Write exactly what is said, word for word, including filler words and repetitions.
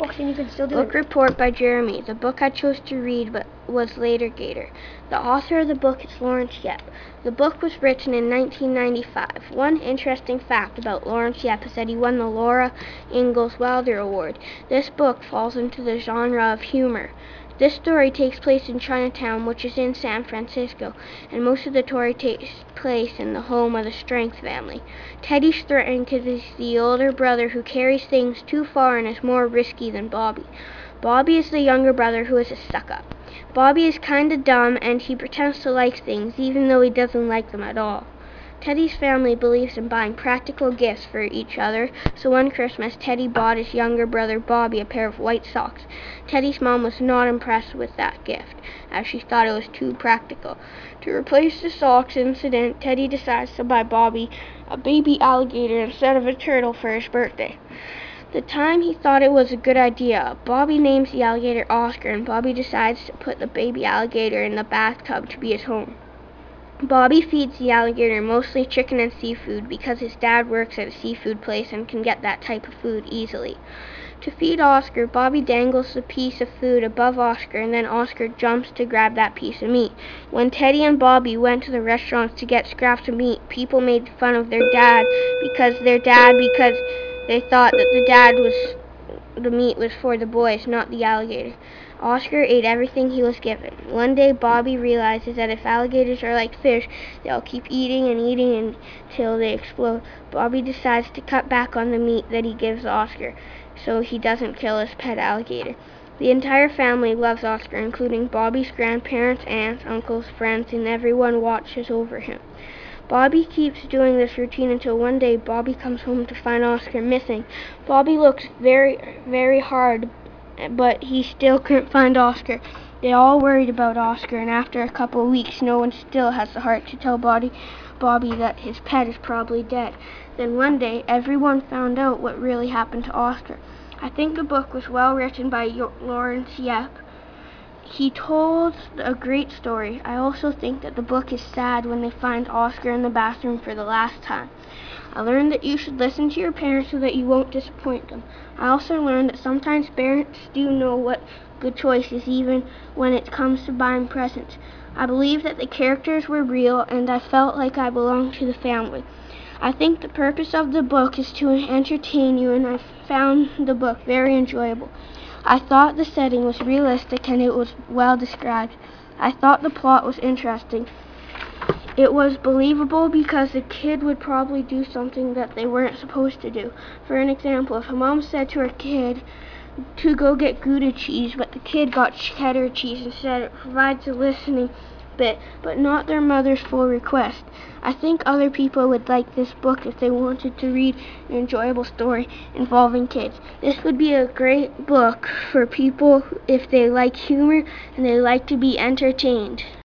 books and you can still do Book it. report by Jeremy. The book I chose to read but was later Gator. The author of the book is Lawrence Yep. The book was written in nineteen ninety-five. One interesting fact about Lawrence Yep is that he won the Laura Ingalls Wilder Award. This book falls into the genre of humor. This story takes place in Chinatown, which is in San Francisco, and most of the story takes place in the home of the Strength family. Teddy's threatened because he's the older brother who carries things too far and is more risky than Bobby. Bobby is the younger brother who is a suck-up. Bobby is kinda dumb and he pretends to like things even though he doesn't like them at all. Teddy's family believes in buying practical gifts for each other, so one Christmas Teddy bought his younger brother Bobby a pair of white socks. Teddy's mom was not impressed with that gift, as she thought it was too practical. To replace the socks incident, Teddy decides to buy Bobby a baby alligator instead of a turtle for his birthday. The time he thought it was a good idea, Bobby names the alligator Oscar, and Bobby decides to put the baby alligator in the bathtub to be his home. Bobby feeds the alligator mostly chicken and seafood because his dad works at a seafood place and can get that type of food easily. To feed Oscar, Bobby dangles the piece of food above Oscar and then Oscar jumps to grab that piece of meat. When Teddy and Bobby went to the restaurants to get scraps of meat, people made fun of their dad because their dad because they thought that the dad was the meat was for the boys, not the alligator. Oscar ate everything he was given. One day, Bobby realizes that if alligators are like fish, they'll keep eating and eating until they explode. Bobby decides to cut back on the meat that he gives Oscar, so he doesn't kill his pet alligator. The entire family loves Oscar, including Bobby's grandparents, aunts, uncles, friends, and everyone watches over him. Bobby keeps doing this routine until one day Bobby comes home to find Oscar missing. Bobby looks very, very hard, but he still couldn't find Oscar. They all worried about Oscar, and after a couple of weeks, no one still has the heart to tell Bobby, Bobby that his pet is probably dead. Then one day, everyone found out what really happened to Oscar. I think the book was well written by Lawrence Yep. He told a great story. I also think that the book is sad when they find Oscar in the bathroom for the last time. I learned that you should listen to your parents so that you won't disappoint them. I also learned that sometimes parents do know what good choice is even when it comes to buying presents. I believe that the characters were real and I felt like I belonged to the family. I think the purpose of the book is to entertain you, and I found the book very enjoyable. I thought the setting was realistic and it was well described. I thought the plot was interesting. It was believable because a kid would probably do something that they weren't supposed to do. For an example, if a mom said to her kid to go get Gouda cheese, but the kid got cheddar cheese instead, it provides a listening bit, but not their mother's full request. I think other people would like this book if they wanted to read an enjoyable story involving kids. This would be a great book for people if they like humor and they like to be entertained.